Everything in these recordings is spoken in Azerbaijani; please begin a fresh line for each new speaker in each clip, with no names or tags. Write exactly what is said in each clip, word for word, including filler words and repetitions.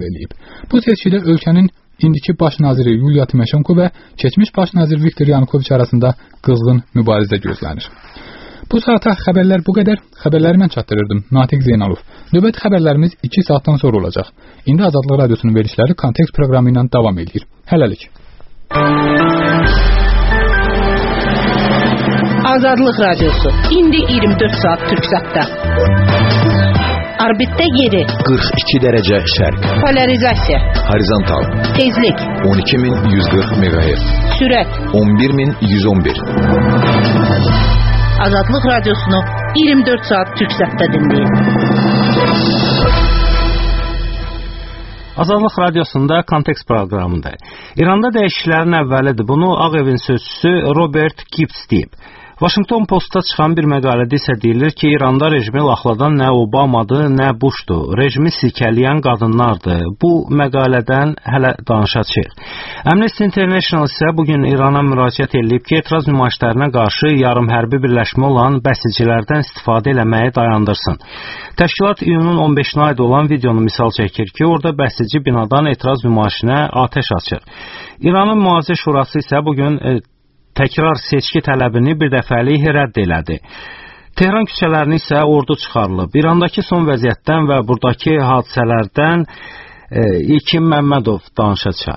qəbul edib. Bu seçkidə ölkənin indiki baş naziri Yuliya Timoşenko və keçmiş baş nazir Viktor Yanukoviç arasında qızğın mübarizə gözlənir. Bu saata xəbərlər bu qədər. Xəbərləri mən çatdırırdım. Natiq Zeynalov. Növbəti xəbərlərimiz iki saatdan sonra olacaq. İndi Azadlıq Radiosunun verilişləri Kontekst proqramı ilə davam edir. Hələlik.
Azadlıq Radiosu. İndi iyirmi dörd saat Türksatda. Orbitdə yedi.
qırx iki dərəcə şərq.
Polarizasiya.
Horizontal.
Tezlik.
on iki min yüz qırx meqahertz.
Sürət.
on bir min yüz on bir.
Azadlıq Radiosunu iyirmi dörd saat Türksatda dinləyin.
Azadlıq Radiosunda Kontekst proqramında. İranda dəyişikliklərin əvvəlidir. Bunu Ağ Evin sözçüsü Robert Gibbs deyib. Washington Postda çıxan bir məqalədə isə deyilir ki, İranda rejimi laxladan nə Obamadır, nə Bushdur. Rejimi silkələyən qadınlardır. Bu məqalədən hələ danışacağıq. Amnesty International isə bugün İrana müraciət edib ki, etiraz nümayişlərinə qarşı yarım hərbi birləşmə olan bəsicilərdən istifadə eləməyi dayandırsın. Təşkilat iyunun on beşinə aid olan videonu misal çəkir ki, orada bəsici binadan etiraz nümayişinə atəş açır. İranın Mühafizə Şurası isə bugün e, təkrar seçki tələbini bir dəfəlik rədd elədi. Tehran küçələrini isə ordu çıxarılıb. İrandakı son vəziyyətdən və buradakı hadisələrdən e, İlkin Məmmədov danışacaq.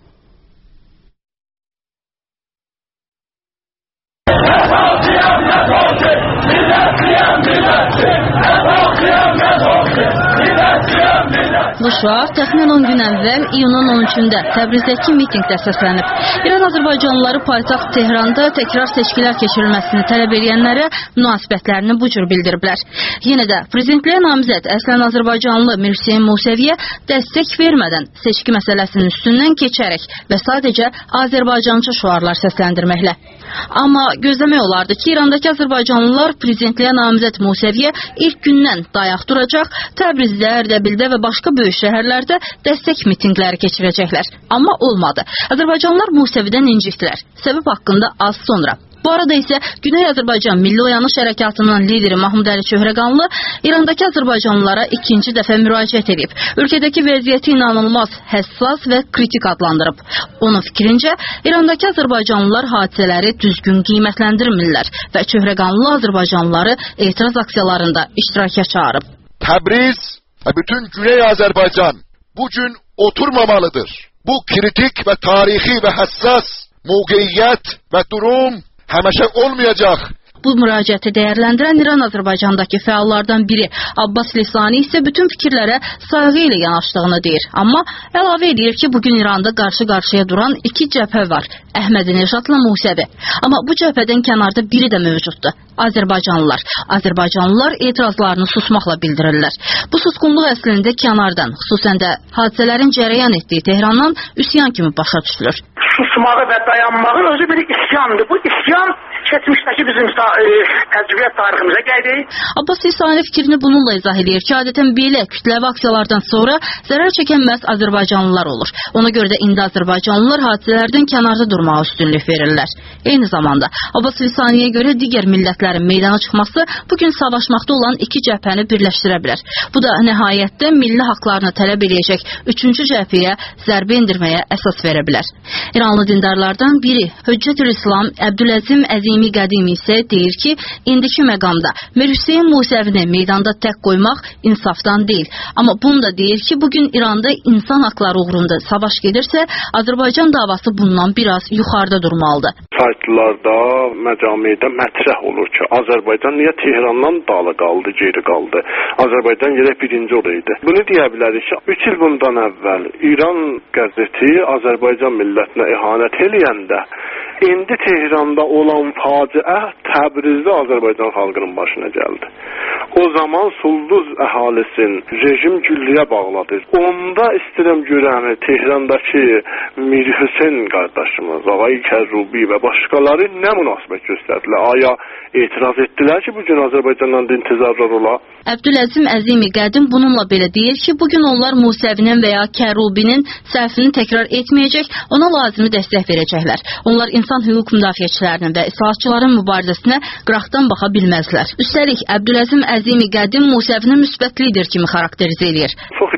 Bu şüar təxminən on gün əvvəl iyunun on üçündə Təbrizdəki mitinqdə səslənib. İran Azərbaycanlıları paytaxt Tehranda təkrar seçkilər keçirilməsini tələb edənlərə münasibətlərini bu cür bildiriblər. Yenə də prezidentliyə namizəd əslən Azərbaycanlı Mirhüseyn Musəviyə dəstək vermədən seçki məsələsinin üstündən keçərək və sadəcə Azərbaycançı şüarlar səsləndirməklə. Amma gözləmək olardı ki, İrandakı Azərbaycanlılar prezidentliyə namizəd Musəviyə ilk gündən dayaq duracaq, Təbrizdə, Ərdəbildə və başqa böyük şəhərlərdə dəstək mitinqləri keçirəcəklər. Amma olmadı. Azərbaycanlılar Musəvidən incikdilər. Səbəb haqqında az sonra. Bu arada isə Güney Azərbaycan Milli Oyanış Hərəkatının lideri Mahmud Əli Çöhrəqanlı İrandakı Azərbaycanlılara ikinci dəfə müraciət edib. Ölkədəki vəziyyəti inanılmaz, həssas və kritik adlandırıb. Onun fikrincə, İrandakı Azərbaycanlılar hadisələri düzgün qiymətləndirmirlər və Çöhrəqanlı Azərbaycanlıları etiraz aksiyalarında iştiraka çağırıb.
Təbriz ve bütün Güney Azerbaycan bugün oturmamalıdır. Bu kritik ve tarihi ve hassas mevkiyet ve durum həmişə olmayacaq.
Bu müraciəti dəyərləndirən İran Azərbaycandakı fəallardan biri Abbas Lisani isə bütün fikirlərə sayğı ilə yanaşdığını deyir. Amma əlavə edir ki, bugün İranda qarşı-qarşıya duran iki cəbhə var. Əhmədinejadla Musəvi. Amma bu cəbhədən kənarda biri də mövcuddur. Azərbaycanlılar. Azərbaycanlılar etirazlarını susmaqla bildirirlər. Bu susqunluq əslində kənardan, xüsusən də hadisələrin cərəyan etdiyi Tehrandan üsyan kimi başa düşülür.
Susmağı və dayanmağın özü bir isyandır. Bu isyan keçmişdəki bizim e, təcrübə tariximizə gəldi.
Abbas Lisani fikrini bununla izah edir ki, adətən belə kütləvi aksiyalardan sonra zərər çəkən məhz Azərbaycanlılar olur. Ona görə də indi Azərbaycanlılar hadisələrdən kənarda durmağa üstünlük verirlər. Eyni zamanda Abbas Lisaniyə görə digər millətlərin meydana çıxması bugün savaşmaqda olan iki cəbhəni birləşdirə bilər. Bu da nəhayətdə milli haqlarını tələb edəcək üçüncü cəbhəyə zərbə endirməyə əsas verə bilər. İranlı dindarlardan biri Höccətül-İslam Əbdüləzim Əzimi Qədimi isə deyir ki, indiki məqamda Mirhüseyn Musəvini meydanda tək qoymaq insafdan deyil. Amma bunu da deyir ki, bugün İranda insan haqları uğrunda savaş gedirsə, Azərbaycan davası bundan biraz yuxarıda durmalıdır.
Saytlarda, məcamidə mətrəh olur ki, Azərbaycan niyə Tehrandan dağlı qaldı, geri qaldı? Azərbaycan yerə birinci olaydı. Bunu deyə bilərik ki, üç il bundan əvvəl İran qəzeti Azərbaycan millətinə ihanət eləyəndə, indi Tehranda olan faciə Təbrizdə Azərbaycan xalqının başına gəldi. O zaman Sulduz əhalisin rejim gülləyə bağladı. Onda istəyirəm görəni Tehrandakı Mirhüseyn qardaşımız, Ağay Kərrubi və başqaları nə münasibət göstərdilər? Aya etiraz etdilər ki, bugün Azərbaycandan intizarlar ola?
Əbdüləzim Əzimi Qədim bununla belə deyir ki, bugün onlar Musəvinin və ya Kərrubinin səhvini təkrar etməyəcək, ona lazımi dəstək verəcəklər. Onlar insan hüquq müdafiəçilərinin və islahatçıların mübarizəsinə qıraqdan baxa bilməzlər. Üstəlik, Əbdüləzim Əzimi Qədim Musəvini müsbət lider kimi xarakterizə edir.
Çox iddə belə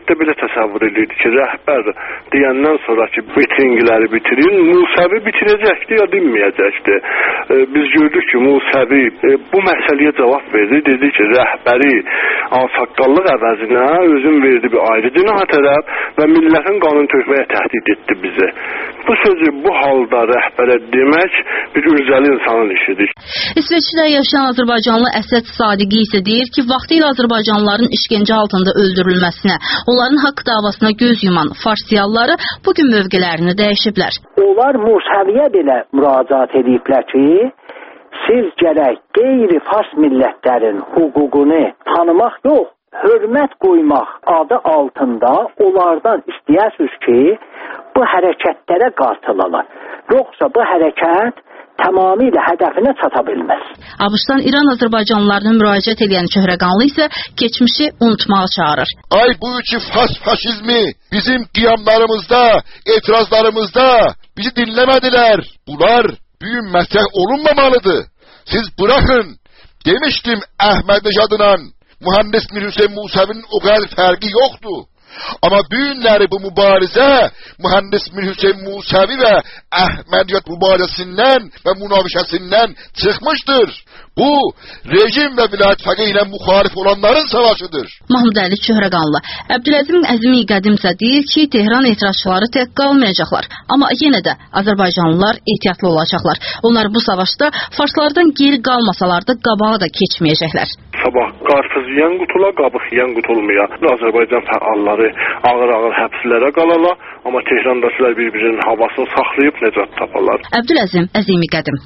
təsəvvür edirdi ki, rəhbər deyəndən sonraki mitinqləri bitirin, Musəvi bitirəcəkdi ya dinməyəcəkdi. E, biz gördük ki, Musəvi e, bu məsələyə cavab verdi, dedi ki, rəhbəri ağsaqqallıq əvəzinə özün verdi bir ayrı cinah tərəf və millətin qanun tökməyə təhdid etdi bizi. Bu sözü bu halda rəhbərə demək bir ürcəli insanın işidir.
İsveçdə yaşayan Azərbaycanlı Əsəd Sadiqi isə deyir ki, vaxtilə Azərbaycanlıların işgəncə altında öldürülməsinə, onların haqq davasına göz yuman farsiyalları bugün mövqələrini dəyişiblər.
Onlar Musəviyə belə müraciət ediblər ki, siz gərək qeyri-fars millətlərin hüququnu tanımaq yox, hörmət qoymaq adı altında onlardan istəyirsiniz ki, bu hərəkətlərə qatılalar. Yoxsa bu hərəkət tamamilə hədəfinə çata bilməz.
ABŞ-dan İran Azərbaycanlılarına müraciət edən Çöhrəqanlı isə keçmişi unutmağa çağırır.
Ay bu üçü fas faşizmi bizim qiyamlarımızda, etirazlarımızda bizi dinləmədilər. Bunlar büyük mətrəh olunmamalıdır. Siz bırakın. Demiştim Əhməd Necad'la Mühendis Mir Hüseyin Musəvinin o kadar fərqi yoktu. Ama büyünleri bu mübarize Mühendis Mir Hüseyin Musəvi ve Əhməd Necad mübarizesinden ve münavişesinden çıkmıştır. Bu rejim ve vilayet fəqi ile muharif olanların savaşıdır.
Mahmud Əli Çöhrəqanlı. Əbdüləzim Əzimi qədimsə deyir ki, Tehran etirazçıları tək qalmayacaqlar. Amma yenə də Azərbaycanlılar ehtiyatlı olacaqlar. Onlar bu savaşda farslardan geri qalmasalar da qabağa da keçməyəcəklər.
Sabah qarpız yiyən qutula, qabıq yiyən qutulmaya. Azərbaycan fəalları ağır-ağır həbslərə qalala, amma Tehrandakılar bir-birinin havasını saxlayıb necat taparlar.
Əbdüləzim Əzimi qədim.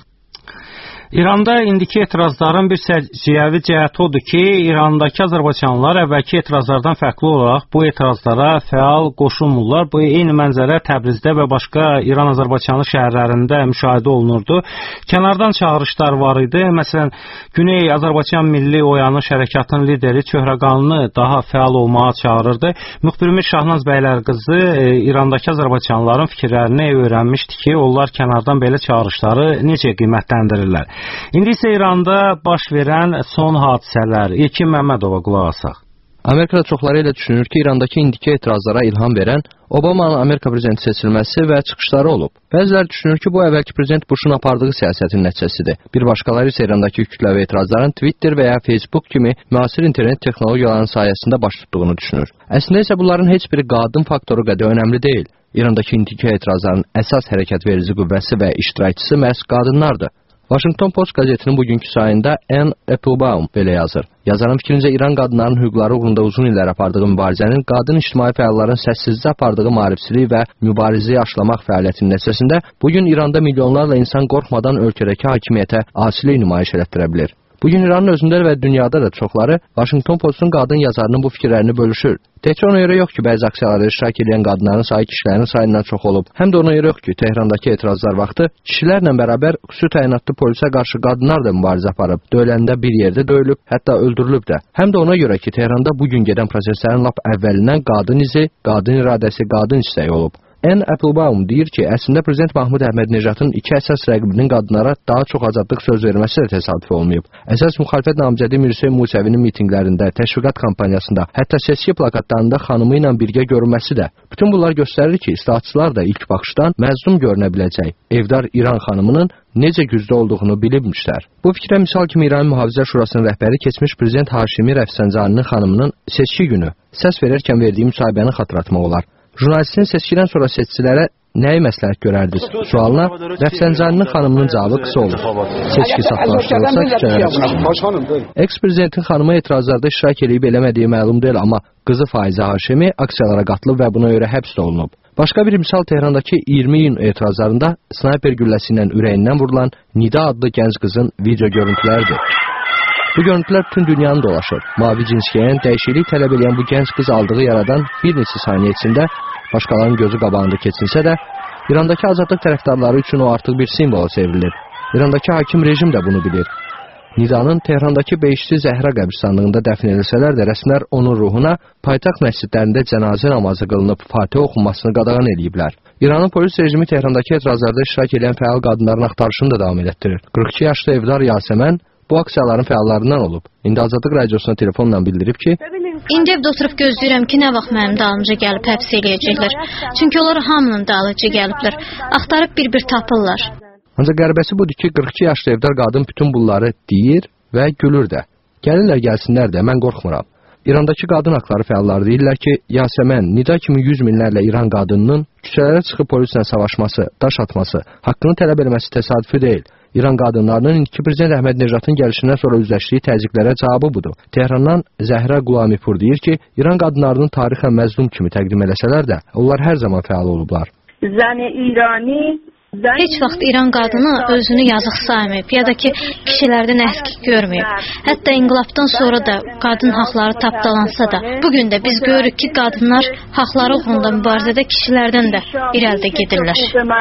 İranda indiki etirazların bir səciyyəvi cəhəti odur ki, İrandakı Azərbaycanlılar əvvəlki etirazlardan fərqli olaraq bu etirazlara fəal qoşulmurlar. Bu eyni mənzərə Təbrizdə və başqa İran-Azərbaycanlı şəhərlərində müşahidə olunurdu. Kənardan çağırışlar var idi. Məsələn, Güney Azərbaycan Milli Oyanış Hərəkatının lideri Çöhrəqanlı daha fəal olmağa çağırırdı. Müxbirimiz Şahnaz Bəylər qızı e, İrandakı Azərbaycanlıların fikirlərini öyrənmişdi ki, onlar kənardan belə çağırışları necə qiymətləndirirlər. İndi isə İranda baş verən son hadisələr. İlkin Məmmədova qulaq asaq.
Amerikada çoxları elə düşünür ki, İrandakı indiki etirazlara ilham verən Obamanın Amerika prezidenti seçilməsi və çıxışları olub. Bəziləri düşünür ki, bu əvvəlki prezident Bush'un apardığı siyasətin nəticəsidir. Bir başqaları isə İrandakı kütləvi etirazların Twitter və ya Facebook kimi müasir internet texnologiyalarının sayəsində baş tutduğunu düşünür. Əslində isə bunların heç biri qadın faktoru qədər önəmli deyil. İrandakı indiki etirazların əsas hərəkət verici qüvvəsi və iştirakçısı məhz qadınlardır. Washington Post qəzetinin bugünkü sayında Ann Applebaum belə yazır. Yazarın fikrincə İran qadınlarının hüquqları uğrunda uzun illər apardığı mübarizənin qadın ictimai fəalların səssizcə apardığı maarifçilik və mübarizəyi aşılamaq fəaliyyətinin nəticəsində bugün İranda milyonlarla insan qorxmadan ölkədəki hakimiyyətə asilik nümayiş elətdirə bilir. Bugün İranın özündə və dünyada da çoxları Washington Post'un qadın yazarının bu fikirlərini bölüşür. Təkcə ona görə yox ki, bəzi aksiyalarda iştirak edən qadınların sayı kişilərin sayından çox olub. Həm də ona görə yox ki, Tehrandakı etirazlar vaxtı kişilərlə bərabər xüsusi təyinatlı polisə qarşı qadınlar da mübarizə aparıb. Döyüləndə bir yerdə döyülüb, hətta öldürülüb də. Həm də ona görə ki, Tehranda bugün gedən proseslərin lap əvvəlindən qadın izi, qadın iradəsi, qadın istəyi olub. Ann Applebaum deyir ki, əslində Prezident Mahmud Əhməd Necadın iki əsas rəqibinin qadınlara daha çox azadlıq söz verməsi də təsadüfi olmayıb. Əsas müxalifət namizədi Mir Hüseyin Musəvinin mitinqlərində, təşviqat kampanyasında, hətta seçki plakatlarında xanımı ilə birgə görünməsi də. Bütün bunlar göstərir ki, islahatçılar da ilk baxışdan məzlum görünə biləcək evdar İran xanımının necə güclü olduğunu bilibmişlər. Bu fikrə misal kimi İran Mühafizə Şurasının rəhbəri keçmiş Prezident Haşimi Rəfsəncaninin xanımının seçki günü səs verərkən verdiyi müsahibəni xatırlatmaq olar. Jurnalistin seçkidən sonra seçicilərə nəyi məsləhət görərdiniz? Sualına Rəfsəncaninin xanımının cavabı qısa olur. Seçki saxtalaşdırılsa küçələrə çıxır. Eks-prezidentin xanımı etirazlarda iştirak edib eləmədiyi məlum deyil, amma qızı Faizə Haşimi aksiyalara qatılıb və buna görə həbs olunub. Başqa bir misal Tehrandakı iyirmi iyun etirazlarında snayper gülləsi ilə ürəyindən vurulan Nida adlı gənc qızın video görüntüləridir. Bu görüntülər bütün dünyanı dolaşır. Mavi cinskiyən, dəyişiklik tələb edən bu gənc qız aldığı yaradan bir neçə saniyə içində başqalarının gözü qabağında keçinsə də, İrandakı azadlıq tərəfdarları üçün o artıq bir simvola çevrilir. İrandakı hakim rejim də bunu bilir. Nidanın Tehrandakı Behişti Zəhra qəbirstanlığında dəfn edilsələr də rəsmilər onun ruhuna paytaxt məscidlərində cənazə namazı qılınıb Fatihə oxunmasını qadağan ediblər. İranın polis rejimi Tehrandakı etirazlarda iştirak edən fəal qadınların axtarışını da davam etdirir. qırx iki yaşlı Evdar Yasəmən bu aksiyaların fəallarından olub. İndi Azadlıq Radiosuna telefonla bildirib ki,
İndi evdə oturub gözləyirəm ki, nə vaxt mənim dalımca gəlib həbs eləyəcəklər. Çünki onlar hamının dalınca gəliblər. Axtarıb bir-bir tapırlar.
Ancaq qəribəsi budur ki, qırx iki yaşlı evdar qadın bütün bunları deyir və gülür də. Gəlirlər gəlsinlər də, mən qorxmuram. İrandakı qadın haqları fəalları deyirlər ki, Yasəmən, Nida kimi yüz minlərlə İran qadınının küçələrə çıxıb polislə savaşması, daş atması, haqqını tələb etməsi təsadüfi deyil. İran qadınlarının indiki prezident Əhməd Necatın gəlişindən sonra üzləşdiyi təzyiqlərə cavabı budur. Tehrandan Zəhra Qulamipur deyir ki, İran qadınlarının tarixən məzlum kimi təqdim eləsələr də, onlar hər zaman fəal olublar.
Zəni İrani
Heç vaxt İran qadını özünü yazıq saymayıb ya da ki, kişilərdən əskik görməyib. Hətta inqilabdan sonra da qadın haqları tapdalansa da, bugün də biz görürük ki, qadınlar haqları uğrunda mübarizədə kişilərdən də irəlidə gedirlər.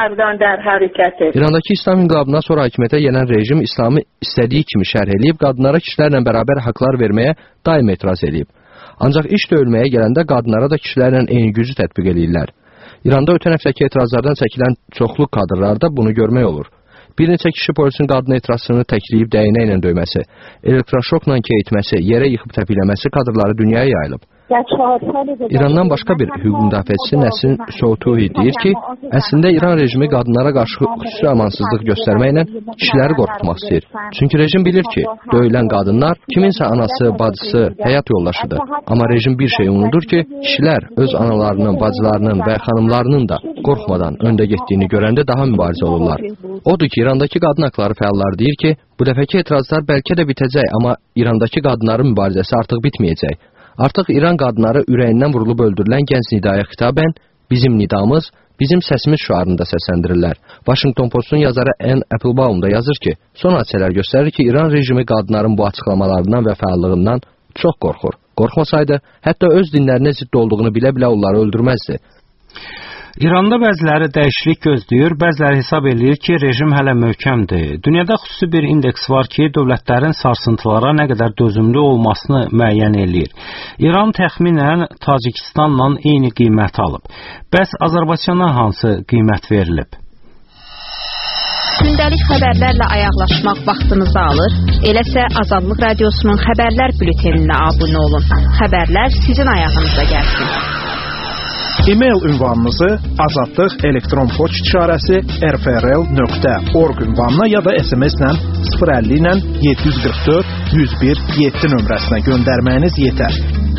İrandakı İslam inqilabından sonra hakimiyyətə gələn rejim İslamı istədiyi kimi şərh eləyib, qadınlara kişilərlə bərabər haqlar verməyə daim etiraz edib. Ancaq iş döyülməyə gələndə qadınlara da kişilərlə eyni gücü tətbiq edirlər. İranda ötən həftəki etirazlardan çəkilən çoxlu kadrlarda bunu görmək olur. Bir neçə kişi polisin qadın etirazını təkləyib dəyənə ilə döyməsi, elektroşokla keyitməsi, yerə yıxıb təpikləməsi kadrları dünyaya yayılıb. İrandan başqa bir hüquq müdafiəçisi Nəsrin Soutuhi deyir ki, əslində İran rejimi qadınlara qarşı xüsusi amansızlıq göstərməklə kişiləri qorxutmaq istəyir. Çünki rejim bilir ki, döyülən qadınlar kiminsə anası, bacısı, həyat yoldaşıdır. Amma rejim bir şey unudur ki, kişilər öz analarının, bacılarının və xanımlarının da qorxmadan öndə getdiyini görəndə daha mübarizə olurlar. Odur ki, İrandakı qadın haqları fəalları deyir ki, bu dəfəki etirazlar bəlkə də bitəcək, amma İrandakı qadınların mübarizəsi artıq bitməyəcək. Artıq İran qadınları ürəyindən vurulub öldürülən gənc Nidaya xitabən bizim nidamız, bizim səsimiz şüarında səsləndirirlər. Washington Postun yazarı Ann Applebaum da yazır ki, son hadisələr göstərir ki, İran rejimi qadınların bu açıqlamalarından və fəallığından çox qorxur. Qorxmasaydı, hətta öz dinlərinə zidd olduğunu bilə-bilə onları öldürməzdi.
İranda bəziləri dəyişiklik gözləyir, bəziləri hesab edir ki, rejim hələ möhkəmdir. Dünyada xüsusi bir indeks var ki, dövlətlərin sarsıntılara nə qədər dözümlü olmasını müəyyən eləyir. İran təxminən Tacikistanla eyni qiymət alıb. Bəs Azərbaycana hansı qiymət verilib?
Gündəlik xəbərlərlə ayaqlaşmaq vaxtınızı alır. Eləsə Azadlıq Radiosunun xəbərlər bülteninə abunə olun. Xəbərlər sizin ayağınıza gəlsin.
E-mail ünvanınızı azadlıq elektron poçt işarəsi r f r l nöqtə org ünvanına ya da S M S-lə sıfır əlli ilə yeddi yüz qırx dörd yüz bir yeddi nömrəsinə göndərməyiniz yetər.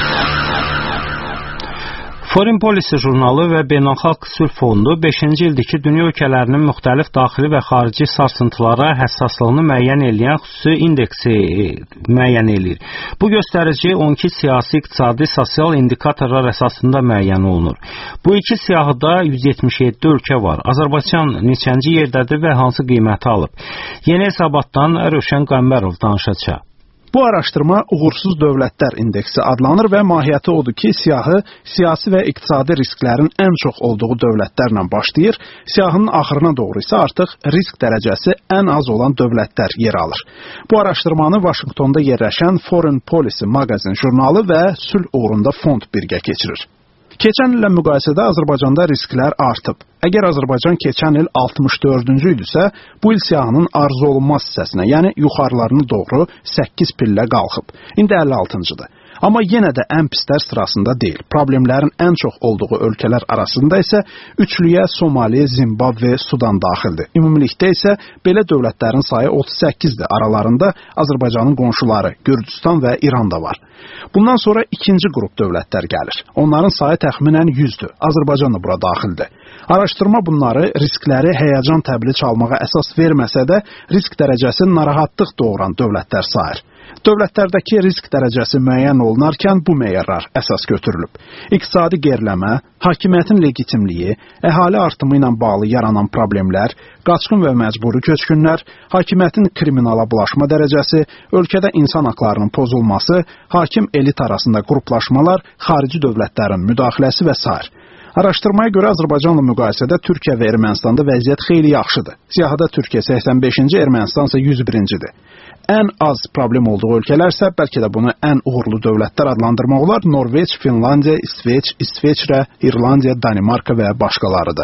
Foreign Policy jurnalı və Beynəlxalq Sülh Fondu beşinci ildir ki, dünya ölkələrinin müxtəlif daxili və xarici sarsıntılara həssaslığını müəyyən edən xüsusi indeksi müəyyən edir. Bu göstərici on iki siyasi, iqtisadi, sosial indikatorlar əsasında müəyyən olunur. Bu iki siyahıda yüz yetmiş yeddi ölkə var. Azərbaycan neçənci yerdədir və hansı qiyməti alıb? Yeni hesabatdan Rövşən Qəmbərov danışacaq.
Bu araşdırma uğursuz dövlətlər indeksi adlanır və mahiyyəti odur ki, siyahı siyasi və iqtisadi risklərin ən çox olduğu dövlətlərlə başlayır, siyahının axırına doğru isə artıq risk dərəcəsi ən az olan dövlətlər yer alır. Bu araşdırmanı Vaşinqtonda yerləşən Foreign Policy Magazine jurnalı və Sülh uğrunda fond birgə keçirir. Keçən illə müqayisədə Azərbaycanda risklər artıb. Əgər Azərbaycan keçən il altmış dördüncü idisə, bu il siyahının arzu olunmaz hissəsinə, yəni yuxarılarına doğru səkkiz pillə qalxıb. İndi əlli altıncıdır. Amma yenə də ən pislər sırasında deyil. Problemlərin ən çox olduğu ölkələr arasında isə üçlüyə Somali, Zimbabve, Sudan daxildir. Ümumilikdə isə belə dövlətlərin sayı otuz səkkizdir. Aralarında Azərbaycanın qonşuları Gürcüstan və İran da var. Bundan sonra ikinci qrup dövlətlər gəlir. Onların sayı təxminən yüzdür. Azərbaycan da bura daxildir. Araşdırma bunları riskləri həyəcan təbili çalmağa əsas verməsə də risk dərəcəsi narahatlıq doğuran dövlətlər sayır. Dövlətlərdəki risk dərəcəsi müəyyən olunarkən bu meyarlar əsas götürülüb. İqtisadi geriləmə, hakimiyyətin legitimliyi, əhali artımı ilə bağlı yaranan problemlər, qaçqın və məcburi köçkünlər, hakimiyyətin kriminala bulaşma dərəcəsi, ölkədə insan haqlarının pozulması, hakim elit arasında qruplaşmalar, xarici dövlətlərin müdaxiləsi və sair. Araşdırmaya görə Azərbaycanla müqayisədə Türkiyə və Ermənistanda vəziyyət xeyli yaxşıdır. Siyahıda Türkiyə səksən beşinci, Ermənistan isə yüz birincidir. Ən az problem olduğu ölkələrsə, bəlkə də bunu ən uğurlu dövlətlər adlandırmaq olar, Norveç, Finlandiya, İsveç, İsveçrə, İrlandiya, Danimarka və başqalarıdır.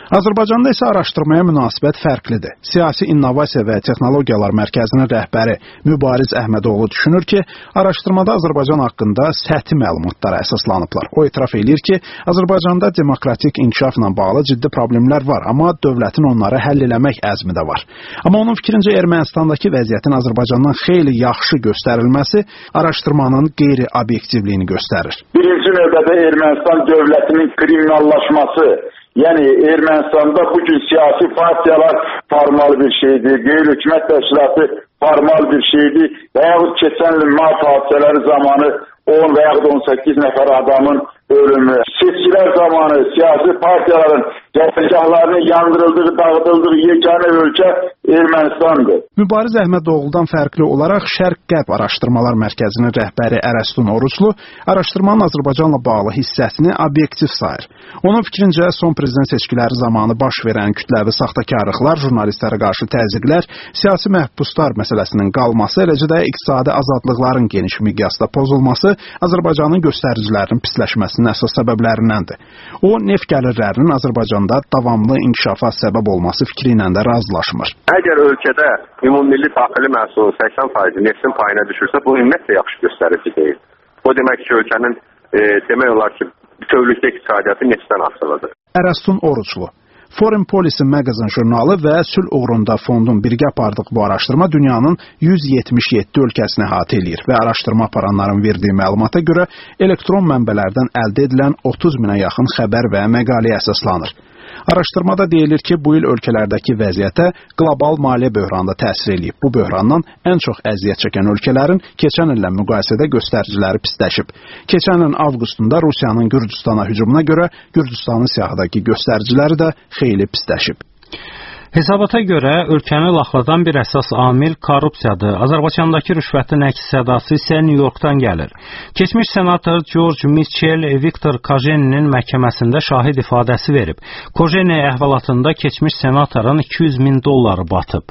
Azərbaycanda isə araşdırmaya münasibət fərqlidir. Siyasi İnnovasiya və Texnologiyalar Mərkəzinin rəhbəri Mübariz Əhmədoğlu düşünür ki, araşdırmada Azərbaycan haqqında səthi məlumatlara əsaslanıblar. O etiraf edir ki, Azərbaycanda demokratik inkişafla bağlı ciddi problemlər var, amma dövlətin onları həll eləmək əzmi də var. Amma onun fikrincə Ermənistandakı vəziyyətin Azərbaycandan xeyli yaxşı göstərilməsi araşdırmanın qeyri-obyektivliyini göstərir.
Birinci növbədə Ermənistan dövlətinin kriminallaşması, yəni Ermənistanda bugün siyasi partiyalar formal bir şeydir, qeyri-hökumət təşkilatı formal bir şeydir və yaxud keçən il mart hadisələri zamanı on və yaxud on səkkiz nəfər adamın ölümü, seçkilər zamanı siyasi partiyaların cəbhəgahlarının yandırıldığı, dağıdıldığı yeganə ölkə Ermənistandır.
Mübariz Əhmədoğludan fərqli olaraq Şərq-Qərb Araşdırmalar Mərkəzinin rəhbəri Ərəstun Oruclu araşdırmanın Azərbaycanla bağlı hissəsini obyektiv sayır. Onun fikrincə son prezident seçkiləri zamanı baş verən kütləvi saxtakarlıqlar, jurnalistlərə qarşı təzyiqlər, siyasi məhbuslar məsələsinin qalması, eləcə də iqtisadi azadlıqların geniş miqyasda pozulması Azərbaycanın göstəricilərinin pisləşməsinin əsas səbəblərindəndir. O, neft gəlirlərinin Azərbaycanda davamlı inkişafa səbəb olması fikri ilə də razılaşmır.
Əgər ölkədə ümumilli daxili məhsulun səksən faizi neftin payına düşürsə, bu ümumiyyətlə yaxşı göstərici deyil. O demək ki, ölkənin e, demək olar ki, bütövlükdə iqtisadiyyatı neftdən asılıdır.
Ərəstun Oruclu. Foreign Policy Magazine jurnalı və Sülh uğrunda fondun birgə apardığı bu araşdırma dünyanın yüz yetmiş yeddi ölkəsini əhatə eləyir və araşdırma aparanların verdiyi məlumata görə elektron mənbələrdən əldə edilən otuz minə yaxın xəbər və məqaləyə əsaslanır. Araşdırmada deyilir ki, bu il ölkələrdəki vəziyyətə qlobal maliyyə böhranı da təsir eləyib. Bu böhrandan ən çox əziyyət çəkən ölkələrin keçən illə müqayisədə göstəriciləri pisləşib. Keçən ilin avqustunda Rusiyanın Gürcüstana hücumuna görə Gürcüstanın siyahıdakı göstəriciləri də xeyli pisləşib.
Hesabata görə ölkəni laxladan bir əsas amil korrupsiyadır. Azərbaycandakı rüşvətin əks-sədası isə Nyu-Yorkdan gəlir. Keçmiş senator George Mitchell Viktor Kojeninin məhkəməsində şahid ifadəsi verib. Kojeni əhvalatında keçmiş senatorun iki yüz min dolları batıb.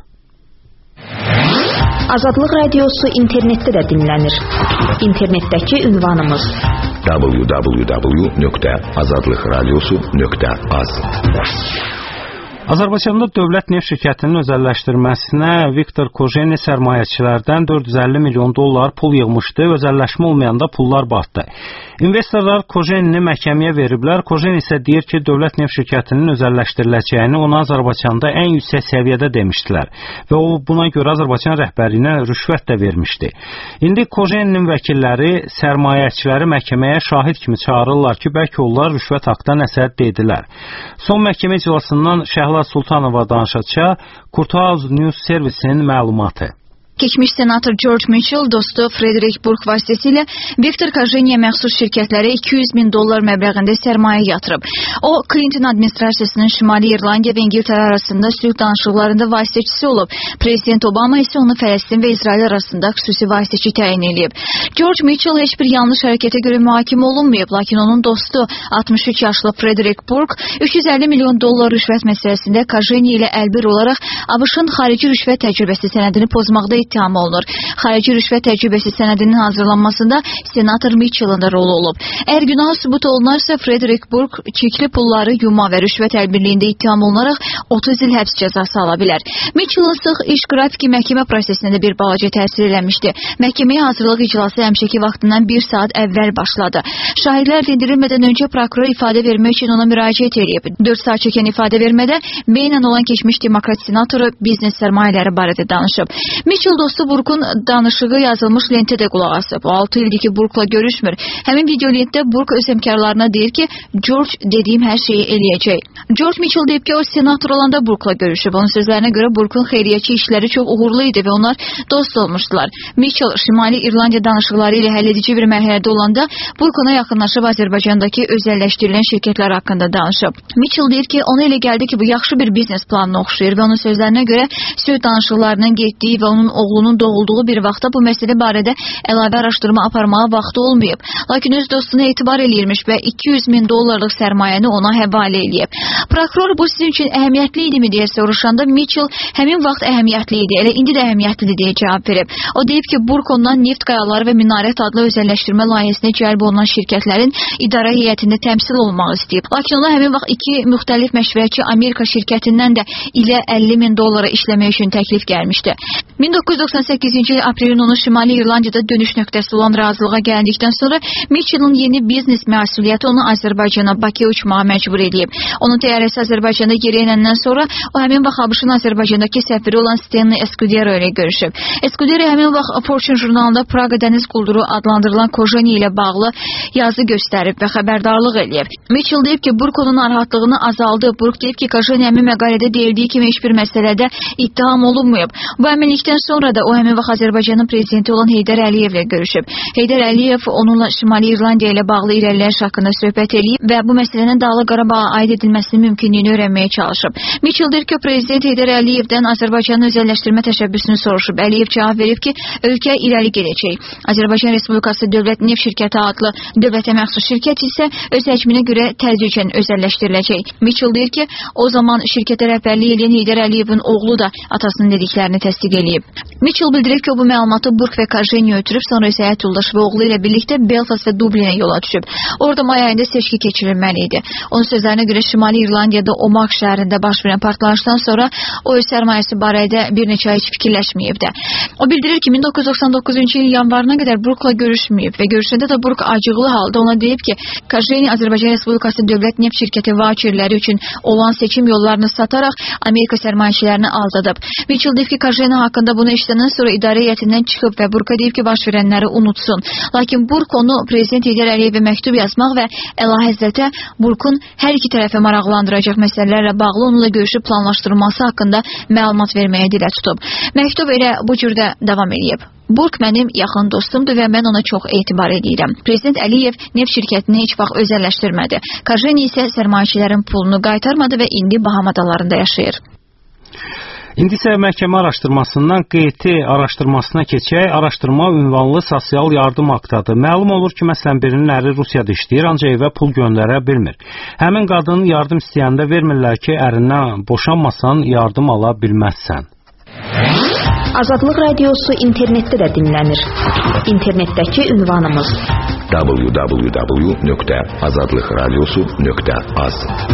Azadlıq radiosu internetdə də dinlənir. İnternetdəki ünvanımız
w w w nöqtə azadlıq radiosu nöqtə az.
Azərbaycanda dövlət neft şirkətinin özəlləşdirməsinə Viktor Kojeni sərmayəçilərdən dörd yüz əlli milyon dollar pul yığmışdı, özəlləşmə olmayanda pullar batdı. İnvestorlar Kojenini məhkəməyə veriblər. Kojeni isə deyir ki, dövlət neft şirkətinin özəlləşdiriləcəyini ona Azərbaycanda ən yüksək səviyyədə demişdilər və o buna görə Azərbaycan rəhbərliyinə rüşvət də vermişdi. İndi Kojeninin vəkilləri sərmayəçiləri məhkəməyə şahid kimi çağırırlar ki, bəlkə onlar rüşvət haqqında nəsə dedilər. Son məhkəmə iclasından Şəhla Sultanova danışacaq, Kurtauz News Service'in məlumatı.
Keçmiş senator George Mitchell dostu Frederick Burke vasitəsilə Viktor Kojeniyə məxsus şirkətlərə iki yüz min dollar məbləğində sərmayə yatırıb. O, Clinton administrasiyasının Şimali İrlandiya və İngiltərə arasında sülh danışıqlarında vasitəçisi olub. Prezident Obama isə onu Fələstin və İsrail arasında xüsusi vasitəçi təyin edib. George Mitchell heç bir yanlış hərəkətə görə mühakimə olunmayıb, lakin onun dostu altmış üç yaşlı Frederick Burke üç yüz əlli milyon dollar rüşvət məsələsində Kojeni ilə əlbir olaraq ABŞ-ın xarici rüşvət təcrübəsi sənədini pozmaqda ittiham olunur. Xarici rüşvət təcrübəsi sənədinin hazırlanmasında senator Mitchell'ın da rolu olub. Əgər günah sübut olunarsa, Frederick Burke çirkli pulları yuma və rüşvət əlbirliyində ittiham olunaraq otuz il həbs cəzası ala bilər. Mitchell'ın sıx iş qrafiki məhkəmə prosesində də bir balaca təsir eləmişdi. Məhkəməyə hazırlıq iclası həmişəki vaxtından bir saat əvvəl başladı. Şahidlər dindirilmədən öncə prokuror ifadə vermək üçün ona müraciət edib. dörd saat çəkən ifadə vermədə beynən olan keçmiş demokrat senatoru biznes sərmayələri barədə danışıb. Mitchell dostu Burke'un danışığı yazılmış lentə də qulaq asıb. O altı ildir ki, Burke'la görüşmür. Həmin video lentdə Burke öz həmkarlarına deyir ki, George dediyim hər şeyi eləyəcək. George Mitchell deyib ki, o senator olanda Burke'la görüşüb. Onun sözlərinə görə Burke'un xeyriyyəçi işləri çox uğurlu idi və onlar dost olmuşdular. Mitchell Şimali İrlandiya danışıqları ilə həlledici bir mərhələdə olanda Burke ona yaxınlaşıb Azərbaycandakı özəlləşdirilən şirkətlər haqqında danışıb. Mitchell deyir ki, ona elə gəldi ki, bu yaxşı bir biznes planına oxşayır və onun sözlərinə görə sülh danışıqlarının getdiyi və onun oğlunun doğulduğu bir vaxtda bu məsələ barədə əlavə araşdırma aparmağa vaxtı olmayıb. Lakin öz dostuna etibar eləyirmiş və iki yüz min dollarlıq sərmayəni ona həvalə eləyib. Prokuror bu sizin üçün əhəmiyyətli idimi deyə soruşanda Mitchell həmin vaxt əhəmiyyətli idi, elə indi də əhəmiyyətlidir deyə cavab verib. O deyib ki, Burke ondan neft qayaları və minarət adlı özəlləşdirmə layihəsinə cəlb olunan şirkətlərin idarə heyətində təmsil olmaq istəyib. Lakin ona həmin vaxt iki müxtəlif məşvərətçi Amerika şirkətindən də ilə əlli min dollara işləmək üçün təklif gəlmişdi. min doqquz yüz doxsan səkkizinci il aprelin onu Şimali İrlandiyada dönüş nöqtəsi olan razılığa gəldikdən sonra Mitchell'ın yeni biznes məsuliyyəti onu Azərbaycana, Bakıya uçmağa məcbur edib. Onun təyyarəsi Azərbaycanda geri enəndən sonra o həmin vaxt ABŞ-ın Azərbaycandakı səfiri olan Stanley Escudero ilə görüşüb. Escudero həmin vaxt Fortune jurnalında Praga dəniz qulduru adlandırılan Kojani ilə bağlı yazı göstərib və xəbərdarlıq eləyib. Mitchell deyib ki, Burke onun narahatlığını azaldı. Burke deyib ki, Kojani həmin məqalədə deyildiyi kimi heç bir məsələdə ittiham olunmayıb. Bu əməllikdən sonra da o həmin vaxt Azərbaycanın prezidenti olan Heydər Əliyevlə görüşüb. Heydər Əliyev onunla Şimali İrlandiya ilə bağlı irəliləyiş haqqında söhbət eləyib və bu məsələnin Dağlıq Qarabağa aid edilməsinin mümkünlüyünü öyrənməyə çalışıb. Mitchell deyir ki, prezident Heydər Əliyevdən Azərbaycanın özəlləşdirmə təşəbbüsünü soruşub. Əliyev cavab verib ki, ölkə irəli gedəcək. Azərbaycan Respublikası Dövlət Neft Şirkəti adlı dövlətə məxsus şirkət isə öz həcminə görə tədricən özəlləşdiriləcək. Mitchell deyir ki, o zaman şirkətə rəhbərlik edən Heydər Əliyevin oğlu da atasının dediklərini təsdiq eləyib. Mitchell bildirib ki, o bu məlumatı Burke və Kojaniyə ötürüb, sonra isə həyat yoldaşı və oğlu ilə birlikdə Belfast və Dublinə yola düşüb. Orada may ayında seçki keçirilməli idi. Onun sözlərinə görə Şimali İrlandiyada Omagh şəhərində baş verən partlayışdan sonra o öz sərmayəsi barədə bir neçə ay heç fikirləşməyib də. O bildirir ki, min doqquz yüz doxsan doqquzuncu il yanvarına qədər Burke'la görüşməyib və görüşəndə də Burke acıqlı halda ona deyib ki, Kojani Azərbaycan Respublikası Dövlət Neft Şirkəti voucherləri üçün olan seçim yollarını sataraq Amerika sərmayəçilərini aldadıb. Mitchell deyib ki, Kojani haqqında bunu işləndən sonra idarə heyətindən çıxıb və Burke deyib ki, baş verənləri unutsun. Lakin Burke onu prezident Heydər Əliyevə məktub yazmaq və Əlahəzrətə Burke'un hər iki tərəfə maraqlandıracaq məsələlərlə bağlı onunla görüşüb planlaşdırılması haqqında məlumat verməyə dilə tutub. Məktub elə bu cürdə davam edib. Burke mənim yaxın dostumdur və mən ona çox etibar edirəm. Prezident Əliyev neft şirkətini heç vaxt özəlləşdirmədi. Kojani isə sərmayəçilərin pulunu qaytarmadı və indi Baham adalarında yaşayır.
İndi isə məhkəmə araşdırmasından Q T araşdırmasına keçək. Araşdırma ünvanlı sosial yardım aktadır. Məlum olur ki, məsələn, birinin əri Rusiyada işləyir, ancaq evə pul göndərə bilmir. Həmin qadın yardım istəyəndə vermirlər ki, ərindən boşanmasan yardım ala bilməzsən.
Azadlıq radiosu internetdə də dinlənir. İnternetdəki ünvanımız
w w w nöqtə azadlıq radiosu nöqtə az.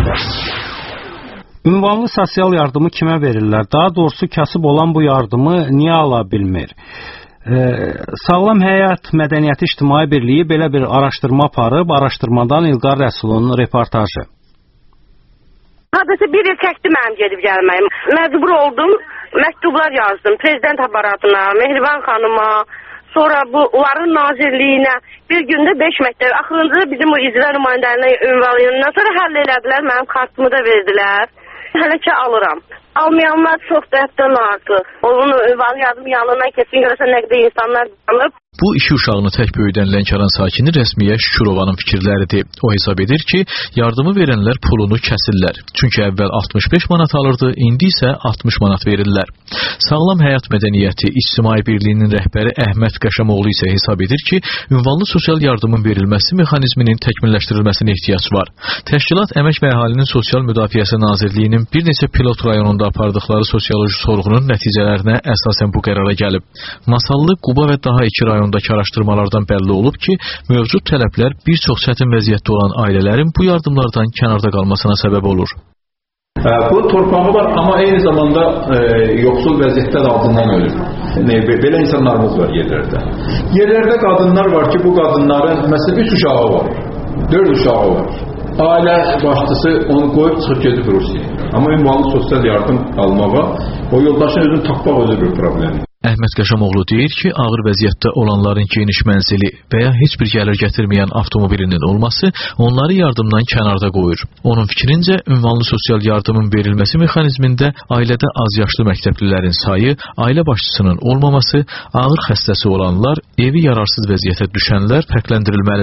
Ünvanlı sosial yardımı kimə verirlər? Daha doğrusu kasıb olan bu yardımı niyə ala bilmir? Ee, Sağlam Həyat Mədəniyyəti İctimai Birliyi belə bir araşdırma aparıb. Araşdırmadan İlqar Rəsulunun reportajı.
Hadisi bir il çəkdi mənim gedib gəlməyim. Məcbur oldum, məktublar yazdım prezident aparatına, Mehriban xanıma, sonra bu onların nazirliyinə. Bir gündə beş məktəb. Axırıncı bizim o icra nümayəndələrinə ünvanlayandan sonra həll elədilər, mənim kartımı da verdilər. Hələ ki alıram. Almayanlar çox dəftən artıq. Onun ünvanı yardım yanından kesin görəsən nə qədər insanlar alıb.
Bu iki uşağını tək böyüdən Lənkəran sakini Rəsmiyə Şükürovanın fikirləridir. O hesab edir ki, yardımı verənlər pulunu kəsirlər. Çünki əvvəl altmış beş manat alırdı, indi isə altmış manat verirlər. Sağlam Həyat Mədəniyyəti İctimai Birliyinin rəhbəri Əhməd Qəşəmoğlu isə hesab edir ki, ünvanlı sosial yardımın verilməsi mexanizminin təkmilləşdirilməsinə ehtiyac var. Təşkilat Əmək və Əhalinin Sosial Müdafiəsi Nazirliyinin bir neçə pilot rayonunda apardıqları sosioloji sorğunun nəticələrinə əsasən bu qərara gəlib. Masallı, Quba və daha iki rayon rayondakı araşdırmalardan bəlli olub ki, mövcud tələblər bir çox çətin vəziyyətdə olan ailələrin bu yardımlardan kənarda qalmasına səbəb olur.
Bu torpağı var, amma eyni zamanda e, yoxsul vəziyyətdə altından ölür. Ne, belə insanlarımız var yerlərdə. Yerlərdə qadınlar var ki, bu qadınların məsələn üç uşağı var, dörd uşağı var. Ailə başçısı onu qoyub çıxıb gedib Rusiyaya. Amma ünvanlı sosial yardım almağa, o yoldaşın özünü tapmaq özü bir problemi.
Əhməd Qəşəmoğlu deyir ki, ağır vəziyyətdə olanların geniş mənzili və ya heç bir gəlir gətirməyən avtomobilinin olması onları yardımdan kənarda qoyur. Onun fikrincə, ünvanlı sosial yardımın verilməsi mexanizmində ailədə azyaşlı məktəblilərin sayı, ailə başçısının olmaması, ağır xəstəsi olanlar, evi yararsız vəziyyətə düşənlər fərqləndirilməlidir.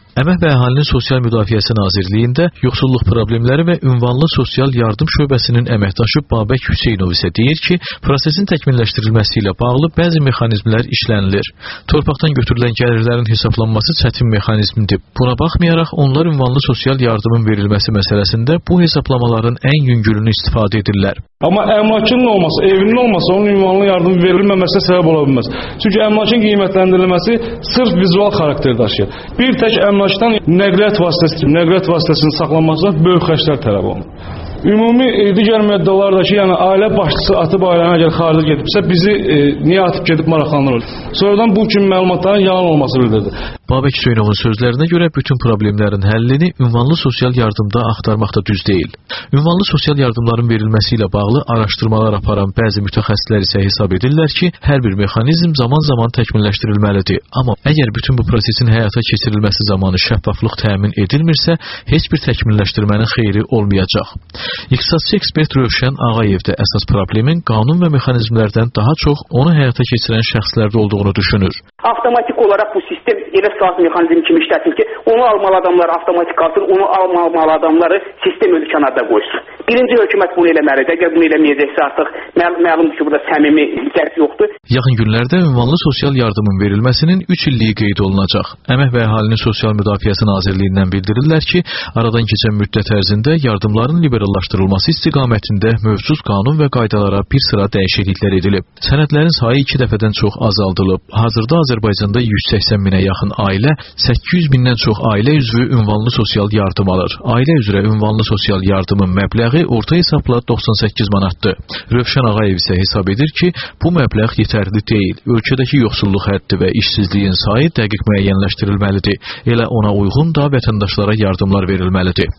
Əmək və Əhalinin Sosial Müdafiəsi Nazirliyində yoxsulluq problemləri və ünvanlı sosial yardım şöbəsinin əməkdaşı Babək Hüseynov isə deyir ki, prosesin təkmilləşdirilməsi ilə bağlı bəzi mexanizmlər işlənilir. Torpaqdan götürülən gəlirlərin hesablanması çətin mexanizmdir. Buna baxmayaraq, onlar ünvanlı sosial yardımın verilməsi məsələsində bu hesablamaların ən yüngülünü istifadə edirlər.
Amma əmlakının olması, evinin olması onun ünvanlı yardım verilməməsinə səbəb ola bilməz. Çünki əmlakın qiymətləndirilməsi sırf vizual xarakter daşıyır. Bir tək əmlakdan nəqliyyat vasitəsi, nəqliyyat vasitəsinin saxlanmasına böyük xərclər tələb olunur. Ümumi e, digər məddəlardakı, yəni ailə başçısı atıb ailəni əgər xaricə gedibsə, bizi e, niyə atıb gedib maraqlanır? Sonradan bu kimi məlumatların yalan olması bildirdi.
Babək Hüseynovun sözlərinə görə bütün problemlərin həllini ünvanlı sosial yardımda axtarmaq da düz deyil. Ünvanlı sosial yardımların verilməsi ilə bağlı araşdırmalar aparan bəzi mütəxəssislər isə hesab edirlər ki, hər bir mexanizm zaman-zaman təkmilləşdirilməlidir. Amma əgər bütün bu prosesin həyata keçirilməsi zamanı şəffaflıq təmin edilmirsə, heç bir təkmilləşdirmənin xeyri olmayacaq. İqtisadçı ekspert Rövşən Ağayev də əsas problemin qanun və mexanizmlərdən daha çox onu həyata keçirən şəxslərdə olduğunu düşünür.
Avtomatik olaraq bu sistem elə sağ mexanizm kimi işləsin ki, onu almalı adamlar avtomatik alsın, onu almamalı adamları sistem özü kənarda qoysun. Birinci hökumət bunu eləməlidir. Əgər bunu eləməyəcəksə artıq məlumdur ki, burada səmimi zərf yoxdur.
Yaxın günlərdə ünvanlı sosial yardımın verilməsinin üç illiyi qeyd olunacaq. Əmək və Əhalinin Sosial Müdafiəsi Nazirliyindən bildirirlər ki, aradan keçən müddət ərzində yardımların liberallaşdırılması istiqamətində mövcud qanun və qaydalara bir sıra dəyişikliklər edilib. Sənədlərin sayı iki dəfədən çox azaldılıb. Hazırda Azərbaycanda yüz səksən minə yaxın ailə, səkkiz yüz mindən çox ailə üzvü ünvanlı sosial yardım alır. Ailə üzrə ünvanlı sosial yardımın məbləği orta hesabla doxsan səkkiz manatdır. Rövşən Ağayev isə hesab edir ki, bu məbləğ yetərli deyil. Ölkədəki yoxsulluq həddi və işsizliyin sayı dəqiq müəyyənləşdirilməlidir. Elə ona uyğun da vətəndaşlara yardımlar verilməlidir.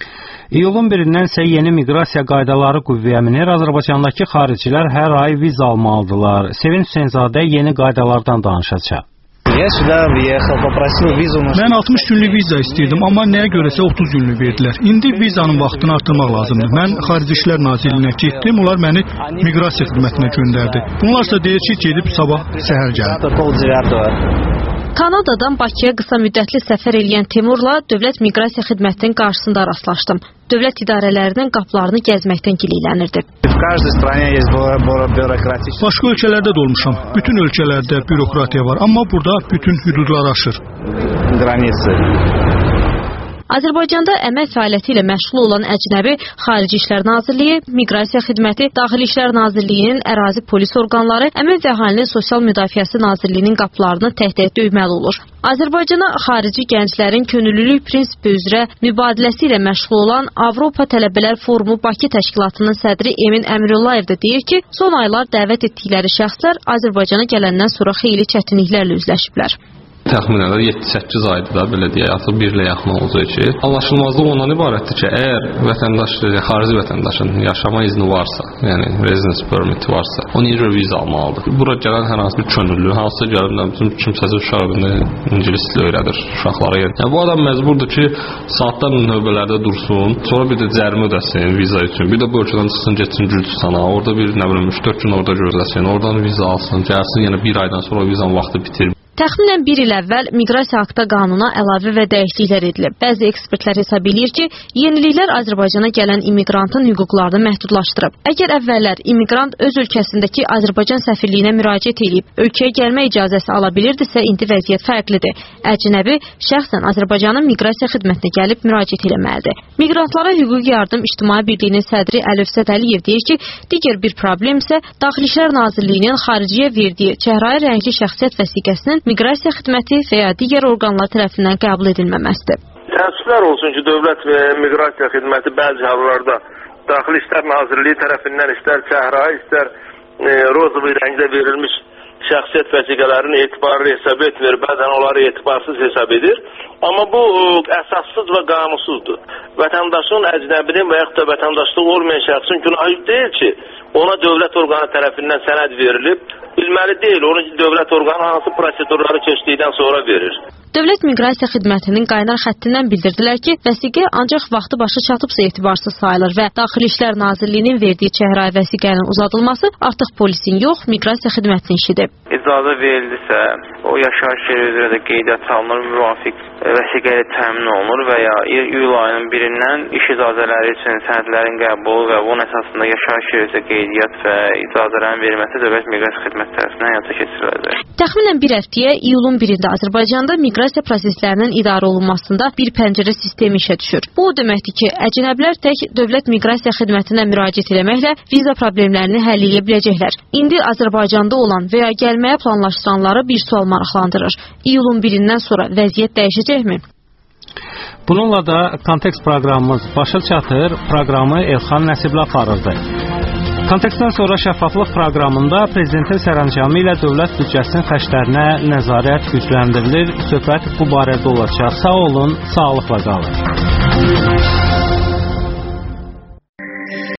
İyulun birindən isə yeni miqrasiya qaydaları qüvvəyə minir. Azərbaycandakı xaricilər hər ay viza almalıdırlar. Sevinç Hüseynzadə yeni qaydalardan danışacaq.
Mən altmış günlük viza istəyirdim, amma nəyə görəsə otuz günlük verdilər. İndi vizanın vaxtını artırmaq lazımdır. Mən Xarici İşlər Nazirliyinə getdim, onlar məni miqrasiya xidmətinə göndərdi. Bunlarsa deyir ki, gedib sabah səhər gəlir.
Kanadadan Bakıya qısa müddətli səfər eləyən Temurla Dövlət Miqrasiya Xidmətinin qarşısında rastlaşdım. Dövlət idarələrinin qapılarını gəzməkdən giliylənirdi.
Başqa ölkələrdə də olmuşam. Bütün ölkələrdə bürokratiya var, amma burada bütün hüdudlar aşır.
Azərbaycanda əmək fəaliyyəti ilə məşğul olan əcnəbi Xarici İşlər Nazirliyi, Miqrasiya Xidməti, Daxili İşlər Nazirliyinin ərazi polis orqanları, Əmək və Əhalinin Sosial Müdafiəsi Nazirliyinin qapılarını tək-tək döyməli olur. Azərbaycana xarici gənclərin könüllülük prinsipi üzrə mübadiləsi ilə məşğul olan Avropa Tələbələr Forumu Bakı Təşkilatının sədri Emin Əmrullayev də deyir ki, son aylar dəvət etdikləri şəxslər Azərbaycana gələndən sonra xeyli çətinliklərlə üzləşiblər.
Təxminən yeddi səkkiz aydır da, belə deyək, artıq bir ilə yaxın olacaq ki, anlaşılmazlıq ondan ibarətdir ki, əgər vətəndaş, xarici vətəndaşın yaşama izni varsa, yəni residence permit varsa, o necə viza almalıdır? Bura gələn hər hansı bir könüllü, hansısa gəlib bizim kimsəsi uşağında ingilis dili öyrədir uşaqlara. Yəni bu adam məcburdur ki, saatlarla növbələrdə dursun, sonra bir də cərimə ödəsin viza üçün. Bir də bu ölkədən çıxsın, getsin Gürcüstana, orada bir nə bilim üç dörd gün orada gözləsin, oradan viza alsın, gəlsin, yəni bir aydan sonra vizanın vaxtı bitir.
Təxminən bir il əvvəl Miqrasiya Aktı qanuna əlavə və dəyişikliklər edilib. Bəzi ekspertlər hesab edir ki, yeniliklər Azərbaycana gələn immiqrantın hüquqlarını məhdudlaşdırıb. Əgər əvvəllər immiqrant öz ölkəsindəki Azərbaycan səfirliyinə müraciət edib, ölkəyə gəlmə icazəsi ala bilirdisə, indi vəziyyət fərqlidir. Əcnəbi şəxsən Azərbaycanın Miqrasiya xidmətinə gəlib müraciət etməlidir. Miqrantlara hüquqi yardım İctimai Birliyinin sədri Əlifzəd Əliyev deyir ki, digər bir problem isə Daxili İşlər Nazirliyinin xariciyə verdiyi çəhrayı rəngli şəxsiyyət vəsiqəsinin miqrasiya xidməti və ya digər orqanlar tərəfindən qəbul edilməməsidir.
Təəssüflər olsun ki, dövlət və miqrasiya xidməti bəzi hallarda Daxili İşlər Nazirliyi tərəfindən istər çəhrayı, istər e, rozovi rəngdə verilmiş şəxsiyyət vəsiqələrini etibarlı hesab etmir, bəzən onları etibarsız hesab edir. Amma bu əsassız və qanunsuzdur. Vətəndaşın, əcnəbinin və yaxud da vətəndaşlığı olmayan şəxsin günahı deyil ki, ona dövlət orqanı tərəfindən sənəd verilib, bilməli deyil, onu dövlət orqanı hansı prosedurları keçdikdən sonra verir.
Dövlət Miqrasiya Xidmətinin qaynar xəttindən bildirdilər ki, vəsiqə ancaq vaxtı başı çatıbsa etibarsız sayılır və Daxili İşlər Nazirliyinin verdiyi çəhrayı vəsiqənin uzadılması artıq polisin yox, Miqrasiya Xidmətinin işidir.
İcazə verildisə, o yaşayış yeri üzrə də qeydiyyat alınır, müvafiq vəsiqə ilə təmin olunur və ya iyul ayının birindən iş icazələri üçün sənədlərin qəbulu və bunun əsasında yaşayış yeri üzrə qeydiyyat və icazələrin verilməsi Dövlət Miqrasiya Xidmət tərəfindən həyata keçiriləcək.
Təxminən bir həftəyə iyulun birində Azərbaycanda miqrasiya proseslərinin idarə olunmasında bir pəncərə sistemi işə düşür. Bu o deməkdir ki, əcnəbilər tək Dövlət Miqrasiya Xidmətinə müraciət etməklə viza problemlərini həll edə biləcəklər. İndi Azərbaycanda olan və ya gəlməyə planlaşdıranları bir sual maraqlandırır. İyulun birindən sonra vəziyyət dəyişəcəkmi?
Bununla da Kontekst proqramımız başa çatır. Proqramı Elxan Nəsibli aparırdı. Kontekstdən sonra şəffaflıq proqramında prezidentin sərəncamı ilə dövlət büdcəsinin xərclərinə nəzarət gücləndirilir. Söhbət bu barədə olacaq. Sağ olun, sağlıqla qalın.